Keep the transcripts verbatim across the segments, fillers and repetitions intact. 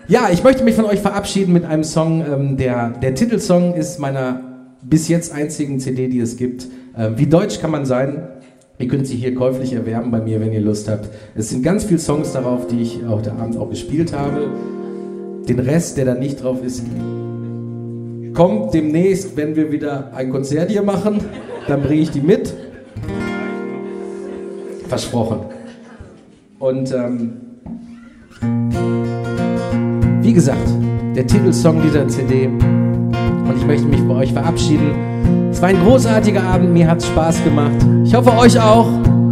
Ja, ich möchte mich von euch verabschieden mit einem Song, ähm, der, der Titelsong ist meiner bis jetzt einzigen C D, die es gibt. Ähm, Wie deutsch kann man sein? Ihr könnt sie hier käuflich erwerben bei mir, wenn ihr Lust habt. Es sind ganz viele Songs darauf, die ich auch der Abend auch gespielt habe. Den Rest, der da nicht drauf ist, kommt demnächst, wenn wir wieder ein Konzert hier machen. Dann bringe ich die mit. Versprochen. Und ähm, wie gesagt, der Titelsong dieser C D. Und ich möchte mich bei euch verabschieden. Es war ein großartiger Abend, mir hat es Spaß gemacht. Ich hoffe, euch auch.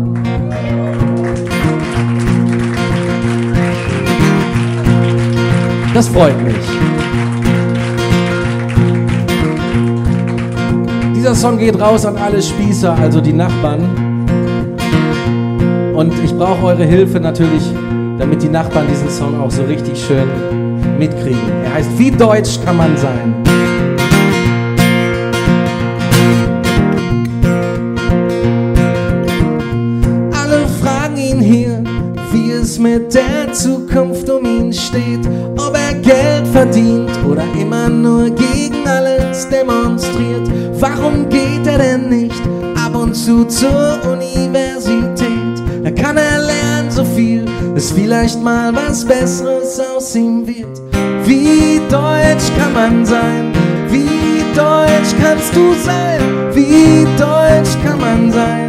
Das freut mich. Dieser Song geht raus an alle Spießer, also die Nachbarn. Und ich brauche eure Hilfe natürlich, damit die Nachbarn diesen Song auch so richtig schön mitkriegen. Er heißt Wie deutsch kann man sein? Alle fragen ihn hier, wie es mit der Zukunft um ihn steht, ob er Geld verdient oder immer nur gegen alles demonstriert. Warum geht er denn nicht ab und zu zur Universität? Da kann er lernen so viel, dass vielleicht mal was Besseres aus ihm wird. Wie deutsch kann man sein? Wie deutsch kannst du sein? Wie deutsch kann man sein?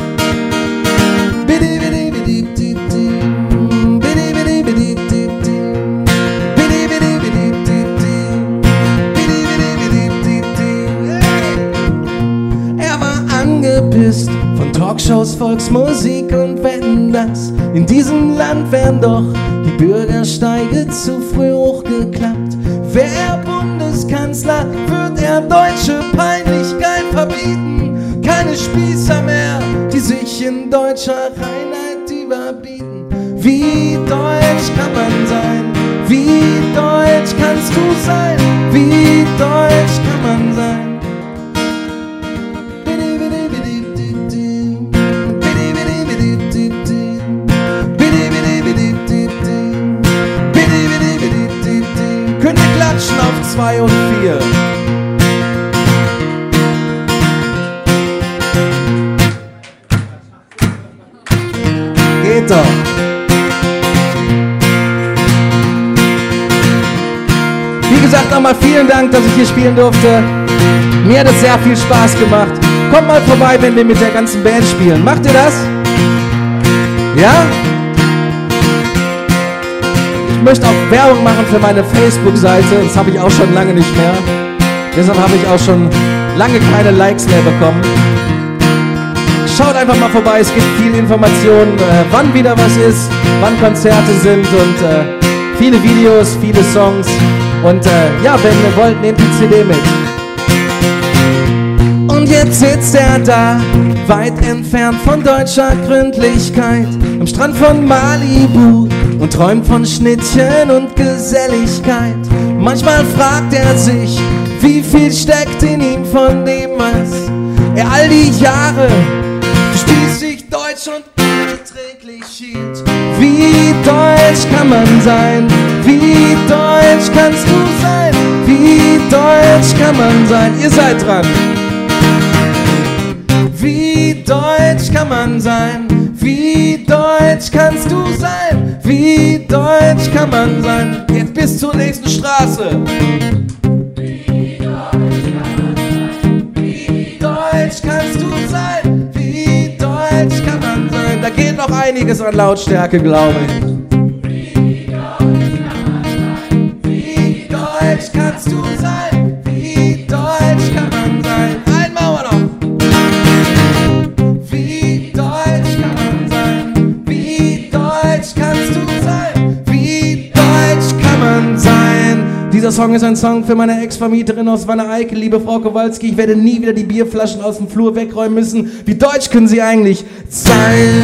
Von Talkshows, Volksmusik und Wetten, dass in diesem Land werden doch die Bürgersteige zu früh hochgeklappt. Wär Bundeskanzler, wird er deutsche Peinlichkeit verbieten. Keine Spießer mehr, die sich in deutscher Reinheit überbieten. Wie deutsch kann man sein? Wie deutsch kannst du sein? Wie deutsch kann man sein? Auf zwei und vier. Geht doch. Wie gesagt, nochmal vielen Dank, dass ich hier spielen durfte. Mir hat es sehr viel Spaß gemacht. Kommt mal vorbei, wenn wir mit der ganzen Band spielen. Macht ihr das? Ja? Ich möchte auch Werbung machen für meine Facebook-Seite. Das habe ich auch schon lange nicht mehr. Deshalb habe ich auch schon lange keine Likes mehr bekommen. Schaut einfach mal vorbei, es gibt viel Informationen, äh, wann wieder was ist, wann Konzerte sind und äh, viele Videos, viele Songs. Und äh, ja, wenn ihr wollt, nehmt die C D mit. Und jetzt sitzt er da, weit entfernt von deutscher Gründlichkeit, am Strand von Malibu und träumt von Schnittchen und Geselligkeit. Manchmal fragt er sich, wie viel steckt in ihm von dem, was er all die Jahre spießig deutsch und unerträglich hielt. Wie deutsch kann man sein? Wie deutsch kannst du sein? Wie deutsch kann man sein? Ihr seid dran. Wie deutsch kann man sein? Wie deutsch kannst du sein? Wie deutsch kann man sein? Jetzt bis zur nächsten Straße. Wie deutsch kann man sein? Wie deutsch kannst du sein? Wie deutsch kann man sein? Da geht noch einiges an Lautstärke, glaube ich. Wie deutsch kann man sein? Wie deutsch kannst du sein? Wie deutsch kann man sein? Einmal mal noch. Wie deutsch kann man sein? Wie deutsch kannst du sein? Wie deutsch kann man sein? Dieser Song ist ein Song für meine Ex-Vermieterin aus Wanne-Eickel, liebe Frau Kowalski. Ich werde nie wieder die Bierflaschen aus dem Flur wegräumen müssen. Wie deutsch können sie eigentlich sein?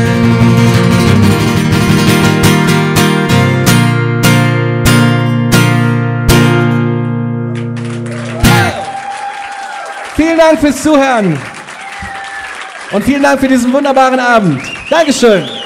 Vielen Dank fürs Zuhören und vielen Dank für diesen wunderbaren Abend. Dankeschön.